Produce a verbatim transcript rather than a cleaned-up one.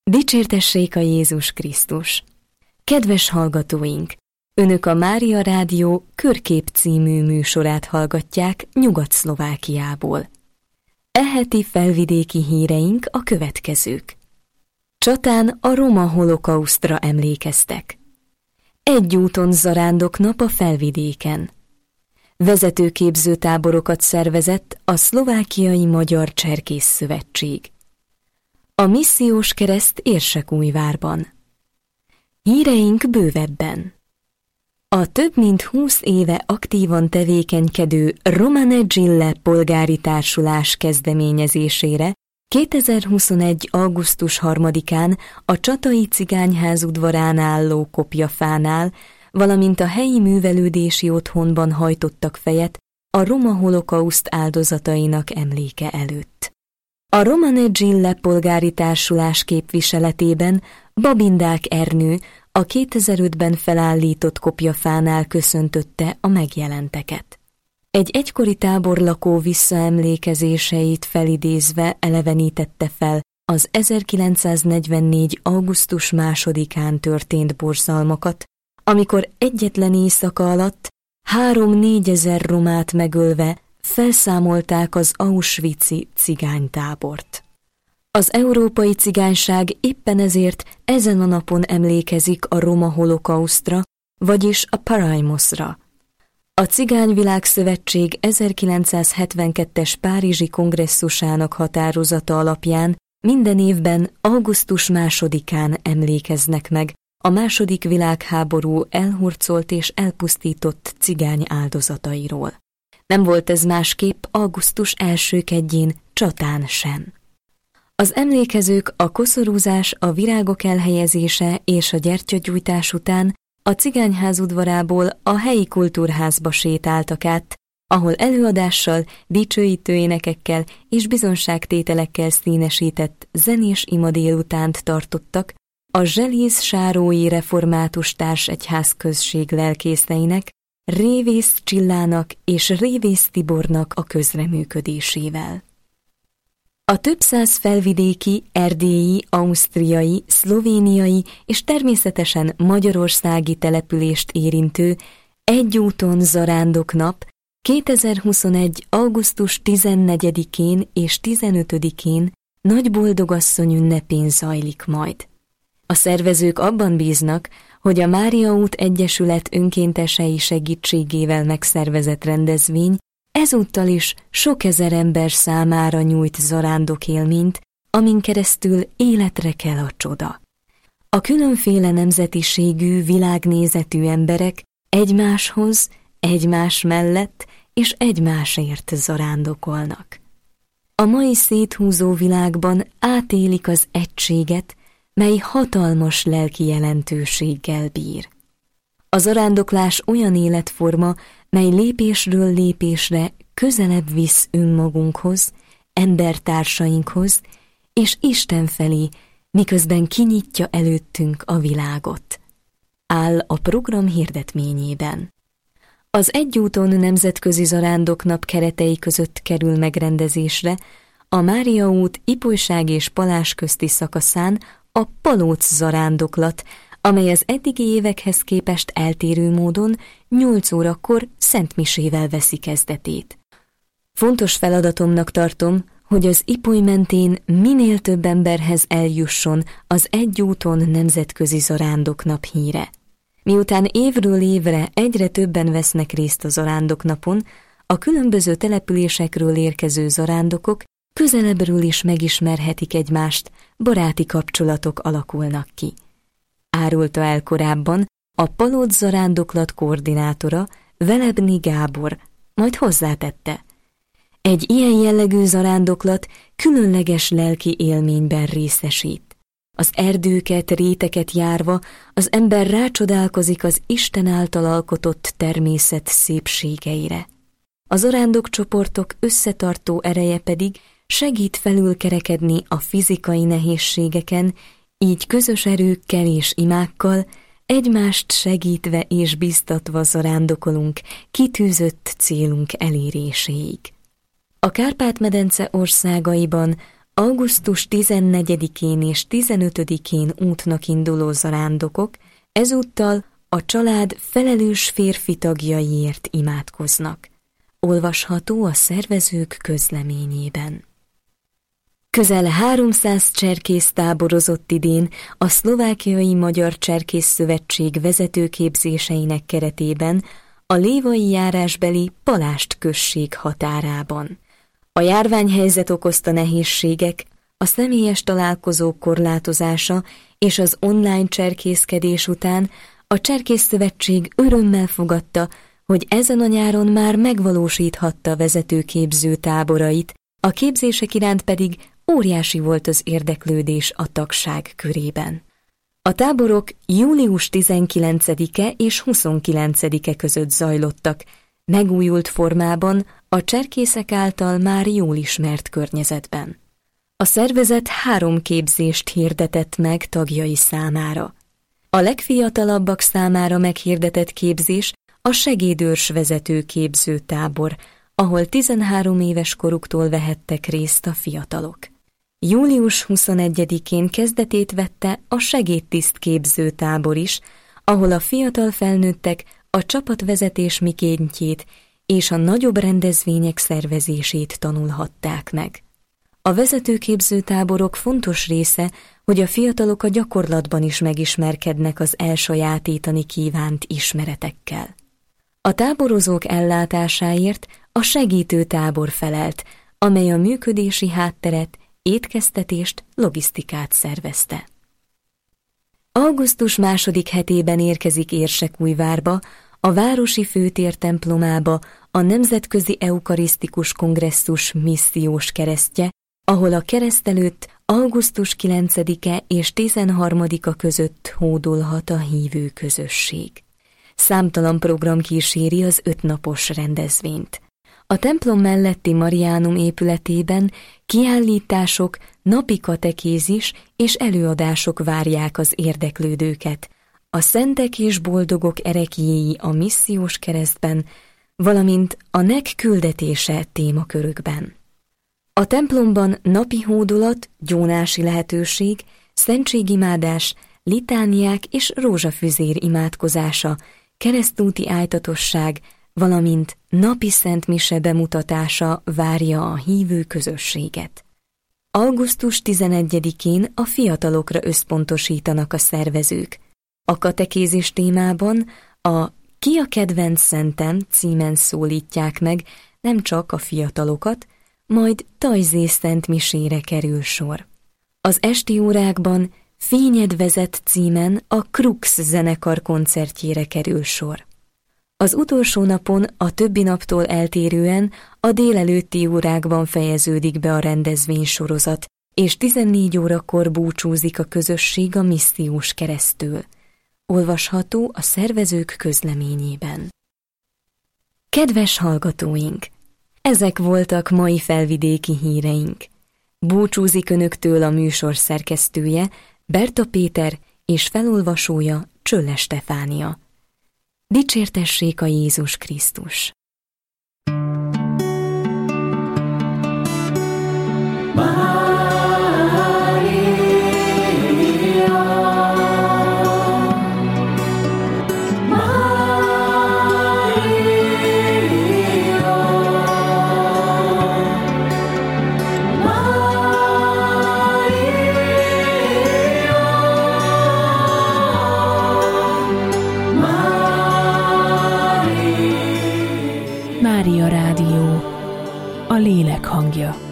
Dicsértessék a Jézus Krisztus! Kedves hallgatóink! Önök a Mária Rádió Körkép című műsorát hallgatják Nyugat-Szlovákiából. E heti felvidéki híreink a következők. Csatán a roma holokausztra emlékeztek. Egy úton zarándoknap a felvidéken. Vezetőképző táborokat szervezett a Szlovákiai Magyar Cserkész Szövetség. A missziós kereszt Érsekújvárban. Híreink bővebben. A több mint húsz éve aktívan tevékenykedő Romane Gille polgári társulás kezdeményezésére kétezer-huszonegy. augusztus harmadikán a Csatai Cigányház udvarán álló kopjafánál, valamint a helyi művelődési otthonban hajtottak fejet a roma holokauszt áldozatainak emléke előtt. A Romane Gille polgári társulás képviseletében Babindák Ernő a kétezer-ötben felállított kopjafánál köszöntötte a megjelenteket. Egy egykori táborlakó visszaemlékezéseit felidézve elevenítette fel az ezerkilencszáznegyvennégy. augusztus másodikán történt borzalmakat, amikor egyetlen éjszaka alatt három-négyezer romát megölve felszámolták az auschwitzi cigánytábort. Az európai cigányság éppen ezért ezen a napon emlékezik a roma holokausztra, vagyis a Paraimosra. A Cigányvilágszövetség ezerkilencszázhetvenkettes párizsi kongresszusának határozata alapján minden évben augusztus másodikán emlékeznek meg a második világháború elhurcolt és elpusztított cigány áldozatairól. Nem volt ez másképp augusztus első kedjén Csatán sem. Az emlékezők a koszorúzás, a virágok elhelyezése és a gyertyagyújtás után a cigányház udvarából a helyi kultúrházba sétáltak át, ahol előadással, dicsőítő énekekkel és bizonságtételekkel színesített zenés ima délutánt tartottak a Zselíz-sárói református társegyházközség lelkészeinek, Révész Csillának és Révész Tibornak a közreműködésével. A több száz felvidéki, erdélyi, ausztriai, szlovéniai és természetesen magyarországi települést érintő Egy úton zarándoknap kétezer-huszonegy. augusztus tizennegyedikén és tizenötödikén Nagyboldogasszony ünnepén zajlik majd. A szervezők abban bíznak, hogy a Mária út Egyesület önkéntesei segítségével megszervezett rendezvény ezúttal is sok ezer ember számára nyújt zarándokélményt, amin keresztül életre kell a csoda. A különféle nemzetiségű, világnézetű emberek egymáshoz, egymás mellett és egymásért zarándokolnak. A mai széthúzó világban átélik az egységet, mely hatalmas lelki jelentőséggel bír. A zarándoklás olyan életforma, mely lépésről lépésre közelebb visz önmagunkhoz, embertársainkhoz és Isten felé, miközben kinyitja előttünk a világot. Áll a program hirdetményében. Az Egy úton nemzetközi zarándoknap keretei között kerül megrendezésre a Mária út Ipolyság és Palás közti szakaszán a Palóc zarándoklat, amely az eddigi évekhez képest eltérő módon nyolc órakor szentmisével veszi kezdetét. Fontos feladatomnak tartom, hogy az Ipoly mentén minél több emberhez eljusson az Egy úton nemzetközi zarándoknap híre. Miután évről évre egyre többen vesznek részt a zarándoknapon, a különböző településekről érkező zarándokok közelebbről is megismerhetik egymást, baráti kapcsolatok alakulnak ki. Árulta el korábban a Palóc zarándoklat koordinátora, Velebny Gábor, majd hozzátette: egy ilyen jellegű zarándoklat különleges lelki élményben részesít. Az erdőket, réteket járva az ember rácsodálkozik az Isten által alkotott természet szépségeire. A zarándokcsoportok összetartó ereje pedig segít felülkerekedni a fizikai nehézségeken, így közös erőkkel és imákkal, egymást segítve és biztatva zarándokolunk kitűzött célunk eléréséig. A Kárpát-medence országaiban augusztus tizennegyedikén és tizenötödikén útnak induló zarándokok ezúttal a család felelős férfi tagjaiért imádkoznak. Olvasható a szervezők közleményében. Közel háromszáz cserkész táborozott idén a Szlovákiai Magyar Cserkész Szövetség vezetőképzéseinek keretében a lévai járásbeli Palást község határában. A járványhelyzet okozta nehézségek, a személyes találkozók korlátozása és az online cserkészkedés után a Cserkészszövetség örömmel fogadta, hogy ezen a nyáron már megvalósíthatta vezetőképző táborait, a képzések iránt pedig óriási volt az érdeklődés a tagság körében. A táborok július tizenkilencedike és huszonkilencedike között zajlottak, megújult formában, a cserkészek által már jól ismert környezetben. A szervezet három képzést hirdetett meg tagjai számára. A legfiatalabbak számára meghirdetett képzés a segédőrs vezető képző tábor, ahol tizenhárom éves koruktól vehettek részt a fiatalok. július huszonegyedikén kezdetét vette a segédtiszt képző tábor is, ahol a fiatal felnőttek a csapatvezetés mikéntjét és a nagyobb rendezvények szervezését tanulhatták meg. A vezetőképző táborok fontos része, hogy a fiatalok a gyakorlatban is megismerkednek az elsajátítani kívánt ismeretekkel. A táborozók ellátásáért a segítő tábor felelt, amely a működési hátteret, étkeztetést, logisztikát szervezte. Augusztus második hetében érkezik Érsekújvárba, a városi főtér templomába a Nemzetközi Eukarisztikus Kongresszus missziós keresztje, ahol a kereszt előtt augusztus kilencedike és tizenharmadika között hódolhat a hívő közösség. Számtalan program kíséri az ötnapos rendezvényt. A templom melletti Mariánum épületében kiállítások, napi katekézis és előadások várják az érdeklődőket. A Szentek és Boldogok ereklyéi a missziós keresztben, valamint a nek küldetése témakörökben. A templomban napi hódolat, gyónási lehetőség, szentségimádás, litániák és rózsafüzér imádkozása, keresztúti ájtatosság, valamint napi szentmise bemutatása várja a hívő közösséget. augusztus tizenegyedikén a fiatalokra összpontosítanak a szervezők. A katekézis témában a Ki a kedvenc szentem címen szólítják meg nem csak a fiatalokat, majd tajzés szentmisére kerül sor. Az esti órákban Fényed vezet címen a Krux zenekar koncertjére kerül sor. Az utolsó napon a többi naptól eltérően a délelőtti órákban fejeződik be a rendezvénysorozat, és tizennégy órakor búcsúzik a közösség a missziós keresztől. Olvasható a szervezők közleményében. Kedves hallgatóink! Ezek voltak mai felvidéki híreink. Búcsúzik önöktől a műsor szerkesztője, Berta Péter és felolvasója Csölle Stefánia. Dicsértessék a Jézus Krisztus! Mária Rádió, a lélek hangja.